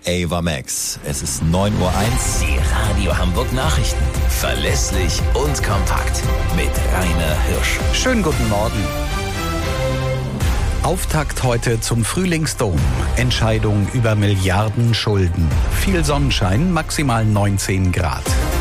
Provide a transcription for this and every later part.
Ava Max. Es ist 9:01 Uhr. Die Radio Hamburg Nachrichten. Verlässlich und kompakt. Mit Rainer Hirsch. Schönen guten Morgen. Auftakt heute zum Frühlingsdom. Entscheidung über Milliardenschulden. Viel Sonnenschein, maximal 19 Grad.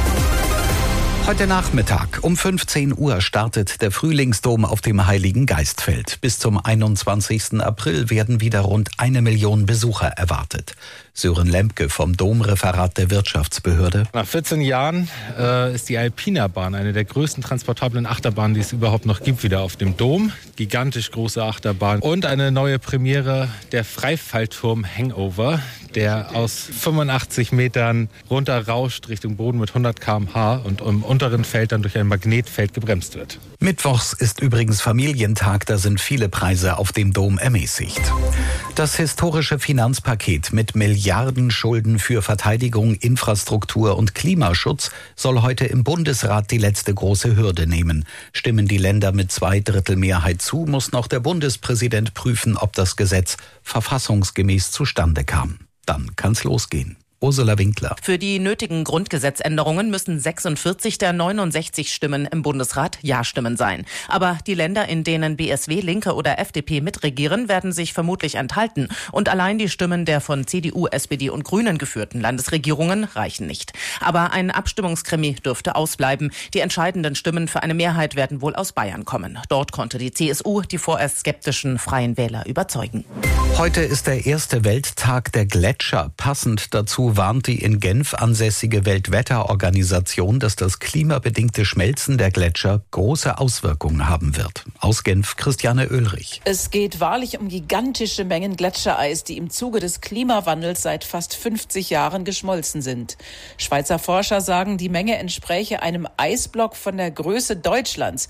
Heute Nachmittag um 15 Uhr startet der Frühlingsdom auf dem Heiligen Geistfeld. Bis zum 21. April werden wieder rund 1 Million Besucher erwartet. Sören Lemke vom Domreferat der Wirtschaftsbehörde. Nach 14 Jahren ist die Alpina-Bahn eine der größten transportablen Achterbahnen, die es überhaupt noch gibt, wieder auf dem Dom. Gigantisch große Achterbahn. Und eine neue Premiere, der Freifallturm Hangover, der aus 85 Metern runterrauscht Richtung Boden mit 100 km/h und im unteren Feld dann durch ein Magnetfeld gebremst wird. Mittwochs ist übrigens Familientag, da sind viele Preise auf dem Dom ermäßigt. Das historische Finanzpaket mit Milliardenschulden für Verteidigung, Infrastruktur und Klimaschutz soll heute im Bundesrat die letzte große Hürde nehmen. Stimmen die Länder mit 2/3 Mehrheit zu, muss noch der Bundespräsident prüfen, ob das Gesetz verfassungsgemäß zustande kam. Dann kann's losgehen. Ursula Winkler. Für die nötigen Grundgesetzänderungen müssen 46 der 69 Stimmen im Bundesrat Ja-Stimmen sein. Aber die Länder, in denen BSW, Linke oder FDP mitregieren, werden sich vermutlich enthalten. Und allein die Stimmen der von CDU, SPD und Grünen geführten Landesregierungen reichen nicht. Aber ein Abstimmungskrimi dürfte ausbleiben. Die entscheidenden Stimmen für eine Mehrheit werden wohl aus Bayern kommen. Dort konnte die CSU die vorerst skeptischen Freien Wähler überzeugen. Heute ist der erste Welttag der Gletscher. Passend dazu warnt die in Genf ansässige Weltwetterorganisation, dass das klimabedingte Schmelzen der Gletscher große Auswirkungen haben wird. Aus Genf, Christiane Oehlrich. Es geht wahrlich um gigantische Mengen Gletschereis, die im Zuge des Klimawandels seit fast 50 Jahren geschmolzen sind. Schweizer Forscher sagen, die Menge entspräche einem Eisblock von der Größe Deutschlands,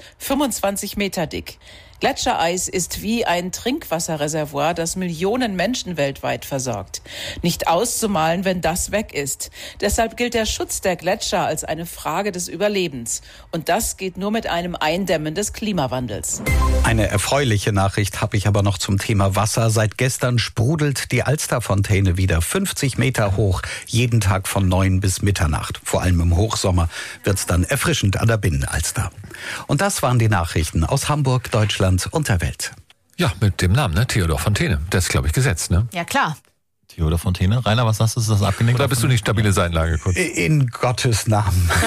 25 Meter dick. Gletschereis ist wie ein Trinkwasserreservoir, das Millionen Menschen weltweit versorgt. Nicht auszumalen, wenn das weg ist. Deshalb gilt der Schutz der Gletscher als eine Frage des Überlebens. Und das geht nur mit einem Eindämmen des Klimawandels. Eine erfreuliche Nachricht habe ich aber noch zum Thema Wasser. Seit gestern sprudelt die Alsterfontäne wieder 50 Meter hoch, jeden Tag von 9 bis Mitternacht. Vor allem im Hochsommer wird es dann erfrischend an der Binnenalster. Und das waren die Nachrichten aus Hamburg, Deutschland und der Welt. Ja, mit dem Namen, ne? Theodor Fontäne. Das ist, glaube ich, gesetzt, ne? Ja, klar. Theodor Fontäne. Rainer, was sagst du? Ist das abgenickt? Oder bist du nicht stabile Seitenlage kurz? In Gottes Namen.